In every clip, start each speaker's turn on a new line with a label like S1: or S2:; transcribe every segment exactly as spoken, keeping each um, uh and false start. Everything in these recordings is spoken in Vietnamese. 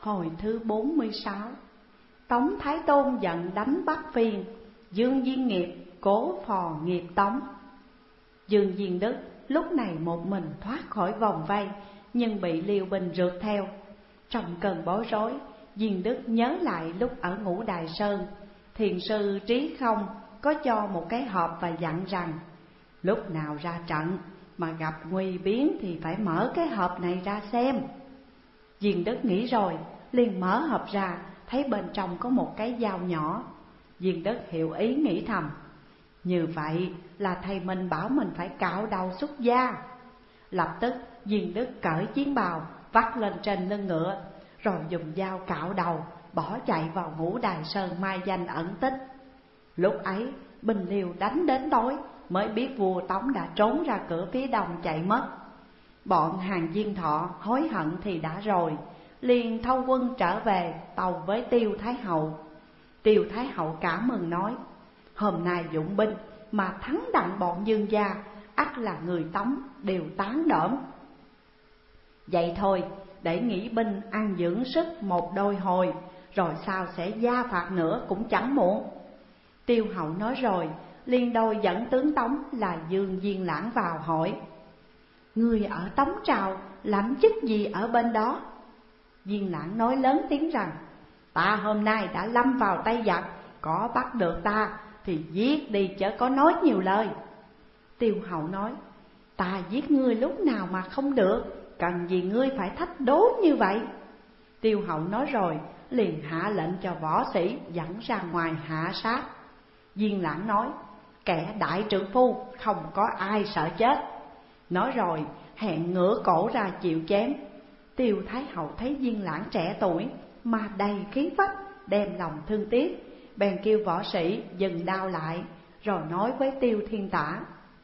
S1: Hồi thứ bốn mươi sáu. Tống Thái Tôn giận đánh Bắc Phiên, Dương Diên Nghiệp cố phò nghiệp Tống. Dương Diên Đức lúc này một mình thoát khỏi vòng vây, nhưng bị Liêu binh rượt theo. Trong cơn bối rối, Diên Đức nhớ lại lúc ở Ngũ Đài Sơn, thiền sư Trí Không có cho một cái hộp và dặn rằng lúc nào ra trận mà gặp nguy biến thì phải mở cái hộp này ra xem. Diên Đức nghĩ rồi, liền mở hộp ra, thấy bên trong có một cái dao nhỏ. Diên Đức hiểu ý nghĩ thầm, như vậy là thầy mình bảo mình phải cạo đầu xuất gia. Lập tức Diên Đức cởi chiến bào, vắt lên trên lưng ngựa, rồi dùng dao cạo đầu, bỏ chạy vào Ngũ Đài Sơn mai danh ẩn tích. Lúc ấy binh Liêu đánh đến tối, mới biết vua Tống đã trốn ra cửa phía đông chạy mất. Bọn Hàn Diên Thọ hối hận thì đã rồi, liền thâu quân trở về tâu với Tiêu Thái Hậu. Tiêu Thái Hậu cảm mừng nói, hôm nay dụng binh mà thắng đặng bọn Dương gia, ắt là người Tống đều tán đỡm. Vậy thôi, để nghỉ binh ăn dưỡng sức một đôi hồi, rồi sau sẽ gia phạt nữa cũng chẳng muộn. Tiêu Hậu nói rồi, liền đôi dẫn tướng Tống là Dương Diên Lãng vào hỏi, người ở Tống Trào làm chức gì ở bên đó? Diên Lãng nói lớn tiếng rằng, ta hôm nay đã lâm vào tay giặc, có bắt được ta thì giết đi chớ có nói nhiều lời. Tiêu Hậu nói, ta giết ngươi lúc nào mà không được, cần gì ngươi phải thách đố như vậy? Tiêu Hậu nói rồi, liền hạ lệnh cho võ sĩ dẫn ra ngoài hạ sát. Diên Lãng nói, kẻ đại trượng phu không có ai sợ chết. Nói rồi hẹn ngửa cổ ra chịu chém. Tiêu Thái Hậu thấy Diên Lãng trẻ tuổi mà đầy khí phách, đem lòng thương tiếc, bèn kêu võ sĩ dừng đao lại, rồi nói với Tiêu Thiên Tả,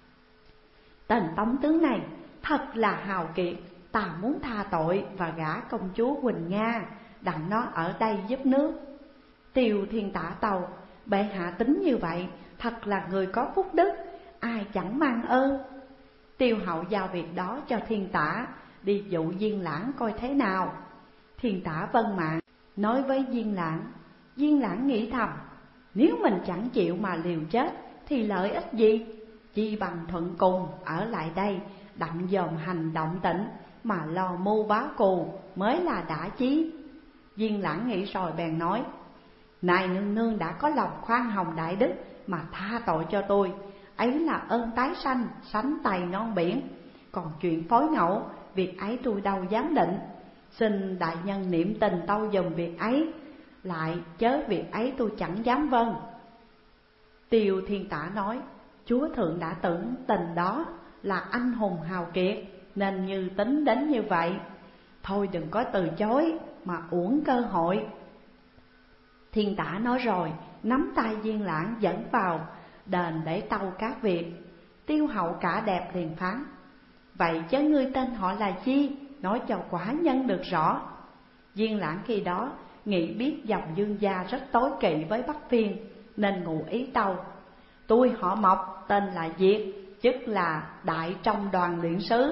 S1: tên Tống tướng này thật là hào kiệt, ta muốn tha tội và gả công chúa Quỳnh Nga, đặng nó ở đây giúp nước. Tiêu Thiên Tả tâu, bệ hạ tính như vậy, thật là người có phúc đức, ai chẳng mang ơn. Tiêu Hậu giao việc đó cho Thiên Tả, đi dụ Diên Lãng coi thế nào. Thiên Tả vâng mạng, nói với Diên Lãng. Diên Lãng nghĩ thầm, nếu mình chẳng chịu mà liều chết thì lợi ích gì? Chi bằng thuận cùng ở lại đây, đặng dòm hành động tĩnh, mà lo mưu bá cù mới là đã chí. Diên Lãng nghĩ rồi bèn nói, này nương nương đã có lòng khoan hồng đại đức mà tha tội cho tôi, ấy là ơn tái sanh, sánh tay non biển. Còn chuyện phối ngẫu, việc ấy tôi đâu dám định, xin đại nhân niệm tình tâu dùm việc ấy, lại chớ việc ấy tôi chẳng dám vâng. Tiêu Thiên Tả nói, chúa thượng đã tưởng tình đó là anh hùng hào kiệt, nên như tính đến như vậy. Thôi đừng có từ chối mà uổng cơ hội. Thiên Tả nói rồi, nắm tay Diên Lãng dẫn vào đền để tâu các việc. Tiêu Hậu cả đẹp liền phán, vậy chớ ngươi tên họ là chi, nói cho quả nhân được rõ. Diên Lãng khi đó nghĩ biết dòng Dương gia rất tối kỵ với Bắc Phiên, nên ngụ ý tâu, tôi họ Mộc, tên là Diệt, chức là đại trong đoàn luyện sứ.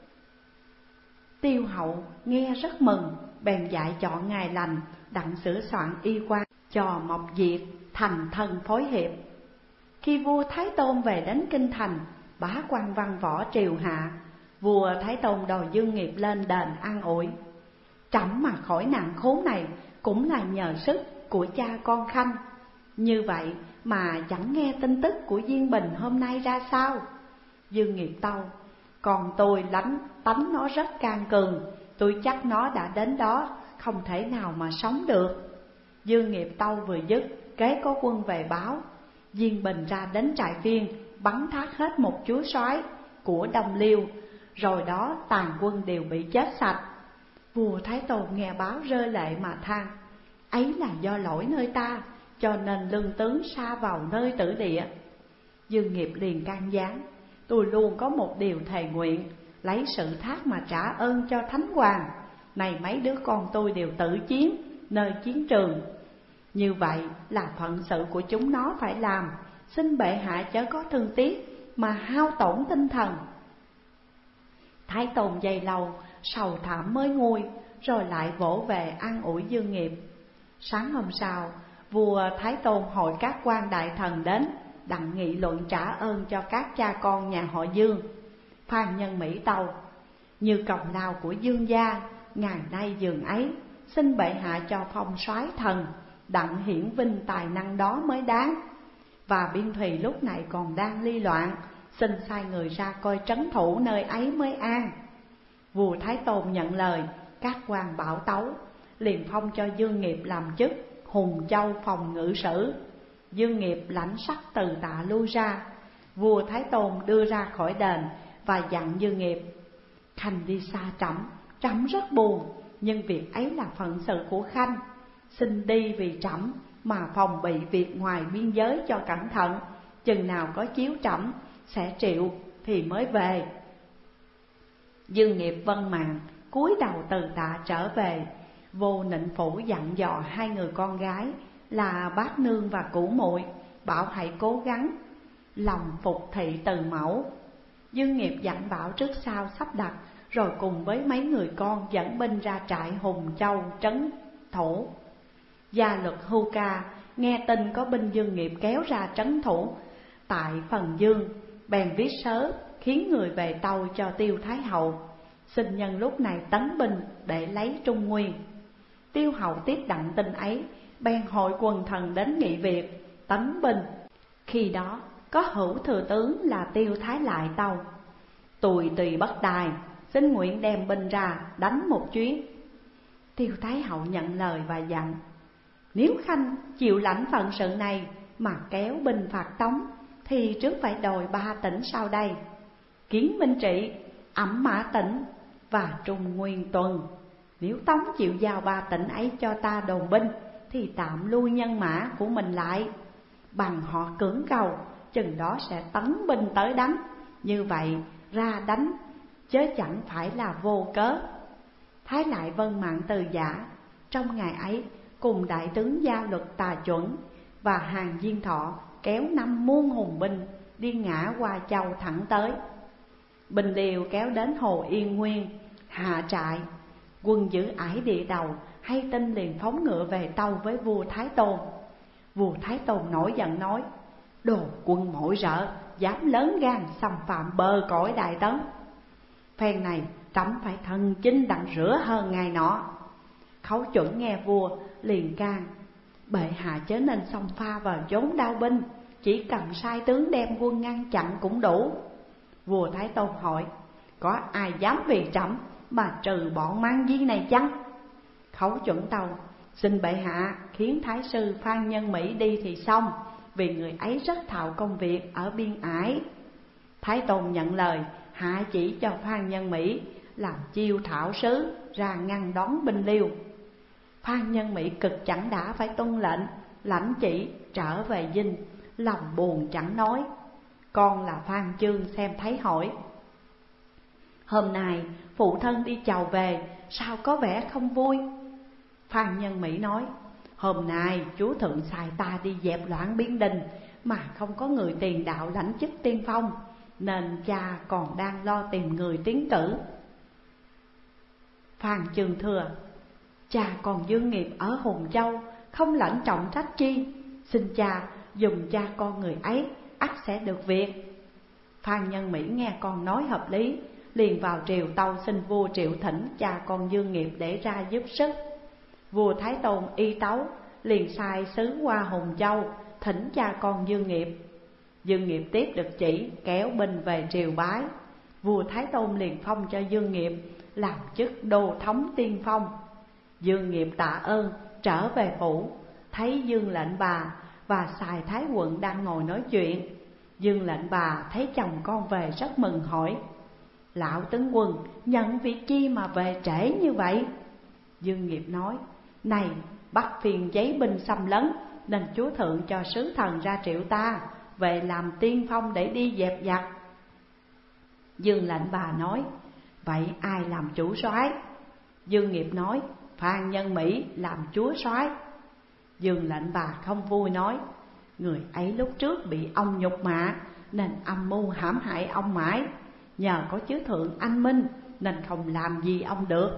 S1: Tiêu Hậu nghe rất mừng, bèn dạy chọn ngày lành, đặng sửa soạn y quan cho Mộc Diệt thành thân phối hiệp. Khi vua Thái Tôn về đến kinh thành, bá quan văn võ triều hạ, vua Thái Tôn đòi Dương Nghiệp lên đền an ủi. Trẫm mà khỏi nạn khốn này cũng là nhờ sức của cha con Khanh, như vậy mà chẳng nghe tin tức của Diên Bình hôm nay ra sao? Dương Nghiệp tâu, còn tôi lánh tánh nó rất can cường, tôi chắc nó đã đến đó, không thể nào mà sống được. Dương Nghiệp tâu vừa dứt, kế có quân về báo, Diên Bình ra đến trại Phiên, bắn thác hết một chúa soái của Đông Liêu, rồi đó tàn quân đều bị chết sạch. Vua Thái Tôn nghe báo rơi lệ mà than, ấy là do lỗi nơi ta, cho nên lương tướng sa vào nơi tử địa. Dương Nghiệp liền can gián, tôi luôn có một điều thề nguyện, lấy sự thác mà trả ơn cho Thánh Hoàng. Này mấy đứa con tôi đều tự chiến nơi chiến trường, như vậy là phận sự của chúng nó phải làm, xin bệ hạ chớ có thương tiếc mà hao tổn tinh thần. Thái Tôn dày lâu sầu thảm mới nguôi, rồi lại vỗ về an ủi Dương Nghiệp. Sáng hôm sau, vua Thái Tôn hội các quan đại thần đến, đặng nghị luận trả ơn cho các cha con nhà họ Dương. Phan Nhân Mỹ tâu: như công lao của Dương gia, ngày nay giường ấy, xin bệ hạ cho phong soái thần, đặng hiển vinh tài năng đó mới đáng. Và biên thùy lúc này còn đang ly loạn, xin sai người ra coi trấn thủ nơi ấy mới an. Vua Thái Tôn nhận lời, các quan bảo tấu, liền phong cho Dương Nghiệp làm chức Hùng Châu phòng ngự sử. Dương Nghiệp lãnh sắc từ tạ lui ra. Vua Thái Tôn đưa ra khỏi đền và dặn Dương Nghiệp: Khanh đi xa trẫm, trẫm rất buồn, nhưng việc ấy là phận sự của Khanh. Xin đi vì trẫm mà phòng bị việc ngoài biên giới cho cẩn thận, chừng nào có chiếu trẫm sẽ triệu thì mới về. Dương Nghiệp vâng mạng, cúi đầu từ tạ trở về. Vô Nịnh Phủ dặn dò hai người con gái là Bát Nương và Củ Muội, bảo hãy cố gắng lòng phục thị từ mẫu. Dương Nghiệp dặn bảo trước sau sắp đặt, rồi cùng với mấy người con dẫn binh ra trại Hùng Châu trấn thủ. Gia luật Hưu Ca nghe tin có binh Dương Nghiệp kéo ra trấn thủ tại Phần Dương, bèn viết sớ khiến người về tâu cho Tiêu Thái Hậu, xin nhân lúc này tấn binh để lấy Trung Nguyên. Tiêu Hậu tiếp đặng tin ấy, bèn hội quần thần đến nghị việc tấn binh. Khi đó có hữu thừa tướng là Tiêu Thái Lại tâu: Tùy tùy bất đài, xin nguyện đem binh ra đánh một chuyến. Tiêu Thái Hậu nhận lời và dặn: Nếu Khanh chịu lãnh phận sự này mà kéo binh phạt Tống, thì trước phải đòi ba tỉnh sau đây: Kiến Minh Trị, Ẩm Mã Tỉnh và Trung Nguyên Tuần. Nếu Tống chịu giao ba tỉnh ấy cho ta đồn binh, thì tạm lui nhân mã của mình lại, bằng họ cưỡng cầu, chừng đó sẽ tấn binh tới đánh. Như vậy ra đánh, chớ chẳng phải là vô cớ. Thái Lại vâng mạng từ giả. Trong ngày ấy, cùng đại tướng Gia Luật Tà Chuẩn và Hàn Diên Thọ kéo năm muôn hùng binh đi ngã qua châu thẳng tới. Bình Liều kéo đến Hồ Yên Nguyên hạ trại. Quân giữ ải địa đầu hay tin liền phóng ngựa về tâu với vua Thái Tôn. Vua Thái Tôn nổi giận nói: Đồ quân mội rợ, dám lớn gan xâm phạm bờ cõi Đại Tấn. Phen này trẫm phải thần chinh đặng rửa hơn ngày nọ. Khấu Chuẩn nghe vua liền can: Bệ hạ chớ nên xông pha vào chốn đao binh, chỉ cần sai tướng đem quân ngăn chặn cũng đủ. Vua Thái Tôn hỏi: Có ai dám vì trẫm mà trừ bọn mang viên này chăng? Khấu Chuẩn tâu: Xin bệ hạ khiến Thái sư Phan Nhân Mỹ đi thì xong, vì người ấy rất thạo công việc ở biên ải. Thái Tôn nhận lời, hạ chỉ cho Phan Nhân Mỹ làm chiêu thảo sứ ra ngăn đón binh Liêu. Phan Nhân Mỹ cực chẳng đã phải tuân lệnh, lãnh chỉ trở về dinh, lòng buồn chẳng nói. Con là Phan Chương xem thấy hỏi: Hôm nay phụ thân đi chầu về, sao có vẻ không vui? Phan Nhân Mỹ nói: Hôm nay chúa thượng xài ta đi dẹp loạn Biên Đình, mà không có người tiền đạo lãnh chức tiên phong, nên cha còn đang lo tìm người tiến cử. Phan Chương thưa: Cha còn Dương Nghiệp ở Hùng Châu, không lãnh trọng trách chi, xin cha dùng cha con người ấy, ắt sẽ được việc. Phan Nhân Mỹ nghe con nói hợp lý, liền vào triều tâu xin vua triệu thỉnh cha con Dương Nghiệp để ra giúp sức. Vua Thái Tôn y tấu, liền sai sứ qua Hùng Châu thỉnh cha con Dương Nghiệp. Dương Nghiệp tiếp được chỉ, kéo binh về triều bái. Vua Thái Tôn liền phong cho Dương Nghiệp làm chức đô thống tiên phong. Dương Nghiệp tạ ơn, trở về phủ, thấy Dương Lệnh Bà và Sài Thái Quận đang ngồi nói chuyện. Dương Lệnh Bà thấy chồng con về rất mừng, hỏi: Lão tướng quân nhận việc chi mà về trễ như vậy? Dương Nghiệp nói: Này, bắt phiền giấy binh xâm lấn, nên chúa thượng cho sứ thần ra triệu ta về làm tiên phong để đi dẹp giặc. Dương Lệnh Bà nói: Vậy ai làm chủ soái? Dương Nghiệp nói: Phan Nhân Mỹ làm chúa soái. Dương Lệnh Bà không vui nói: Người ấy lúc trước bị ông nhục mạ, nên âm mưu hãm hại ông mãi. Nhờ có chúa thượng anh minh, nên không làm gì ông được.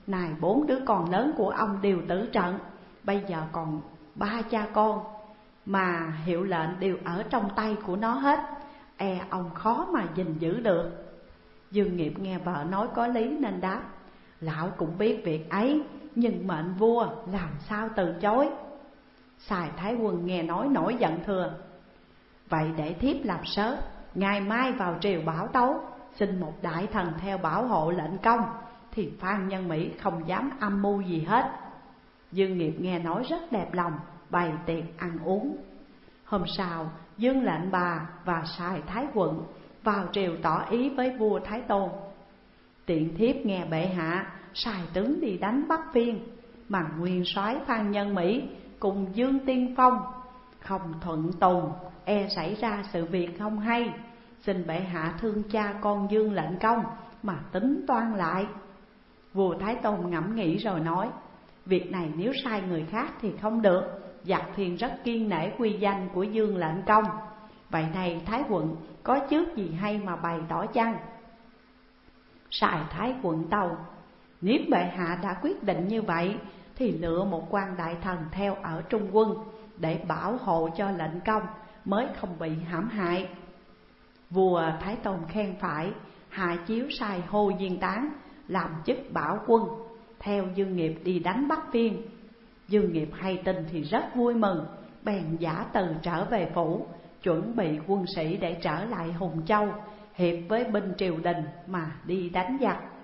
S1: Này bốn đứa con lớn của ông đều tử trận, bây giờ còn ba cha con, mà hiệu lệnh đều ở trong tay của nó hết, e ông khó mà gìn giữ được. Dương Nghiệp nghe vợ nói có lý nên đáp: Lão cũng biết việc ấy, nhưng mệnh vua làm sao từ chối. Sài Thái Quân nghe nói nổi giận thưa: Vậy để thiếp làm sớ, ngày mai vào triều bảo tấu, xin một đại thần theo bảo hộ lệnh công, thì Phan Nhân Mỹ không dám âm mưu gì hết. Dương Nghiệp nghe nói rất đẹp lòng, bày tiệc ăn uống. Hôm sau, Dương lệnh bà và Sài Thái Quận vào triều tỏ ý với vua Thái Tôn: Tiện thiếp nghe bệ hạ sai tướng đi đánh Bắc Phiên, mà nguyên soái Phan Nhân Mỹ cùng Dương Tiên Phong không thuận tùng, e xảy ra sự việc không hay. Xin bệ hạ thương cha con Dương lệnh công mà tính toán lại. Vua Thái Tôn ngẫm nghĩ rồi nói: Việc này nếu sai người khác thì không được, giặc Phiên rất kiên nể quy danh của Dương lệnh công. Vậy này Thái Quận có trước gì hay mà bày tỏ chăng? Sài Thái Quận tâu: Nếu bệ hạ đã quyết định như vậy, thì lựa một quan đại thần theo ở trung quân, để bảo hộ cho lệnh công, mới không bị hãm hại. Vua Thái Tôn khen phải, hạ chiếu sai Hồ Diên Tán làm chức bảo quân, theo Dương Nghiệp đi đánh Bắc Phiên. Dương Nghiệp hay tin thì rất vui mừng, bèn giả từ trở về phủ, chuẩn bị quân sĩ để trở lại Hùng Châu, hiệp với binh triều đình mà đi đánh giặc.